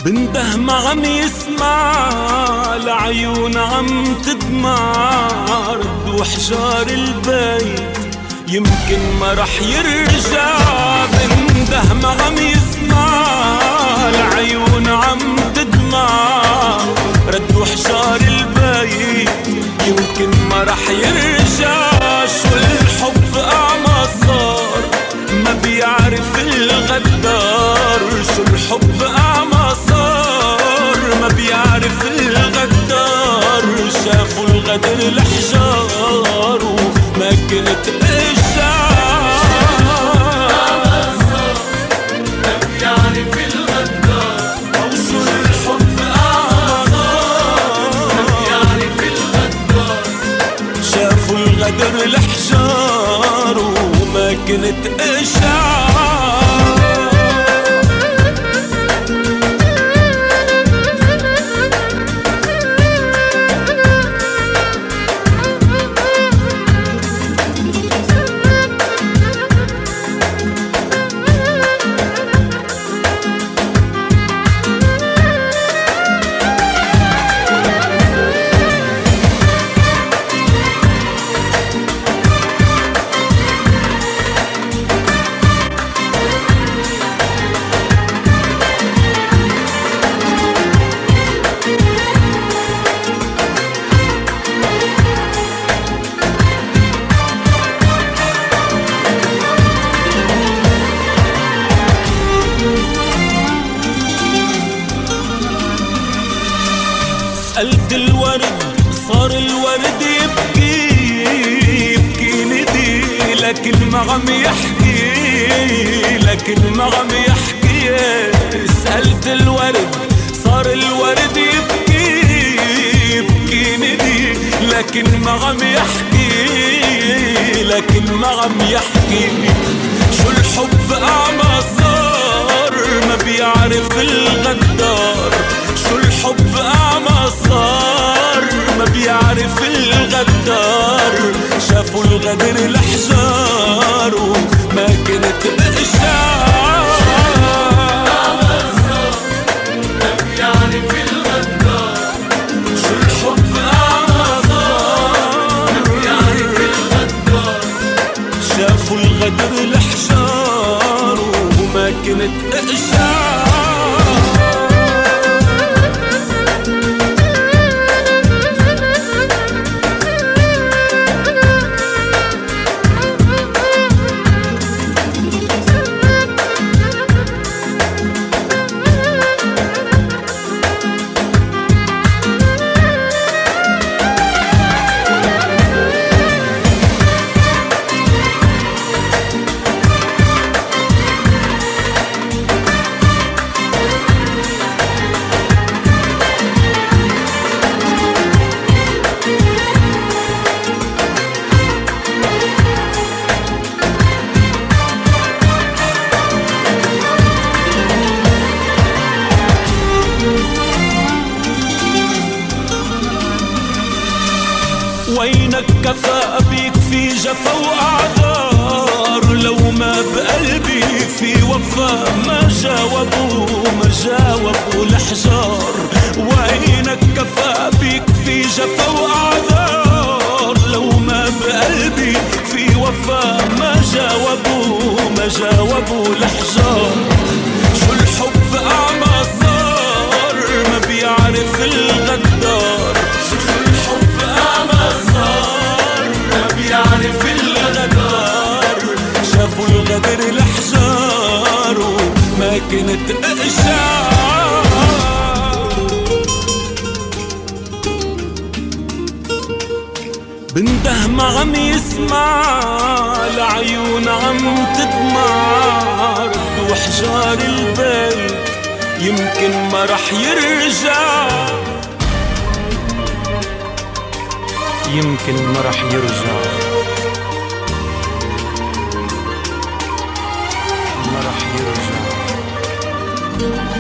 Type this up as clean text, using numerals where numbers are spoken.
بنده ما عم يسمع، العيون عم تدمع، رد وحجار البيت يمكن ما رح يرجع. بنده ما عم يسمع، العيون عم تدمع، رد وحجار البيت يمكن ما رح يرجع. شو الحب أعمى صار ما بيعرف الغدار، شو الحب أعمى صار ما بيعرف الغدار. شافوا الغدر الأحجار وما كنت غدر الأحجار وما كنت أشعر. سألت الورد صار الورد يبكي، يبكي ندي لكن ما عم يحكي، لكن ما عم يحكي. سألت الورد صار الورد يبكي، يبكي ندي لكن ما عم يحكي، لكن ما عم يحكي. شو الحب أعمى صار ما بيعرف الغدار، شو الحب أعمى صار ما بيعرف الغدار. شافوا الغدر الأحجار وما كنت بأشعار. أعمى صار ما بيعرف الغدار، شو الحب أعمى صار ما بيعرف الغدار. شافوا الغدر الأحجار وما كنت أشعار. وينك كفى بيك في جفا وأعذار، لو ما بقلبي في وفا ما جاوبوا، ما جاوبوا الأحجار. وينك كفى بيك في جفا وأعذار، لو ما بقلبي في وفا ما جاوبوا، ما جاوبوا الأحجار. شو الحب أعمى صار ما بيعرف الغدار، شو الحب أعمى صار ما بيعرف الغدار. شافوا الغدر الأحجار وما كنت أشعر. بنده ما عم يسمع، العيون عم تدمع، رد وحجار البيت يمكن ما رح يرجع، يمكن ما رح يرجع، ما رح يرجع.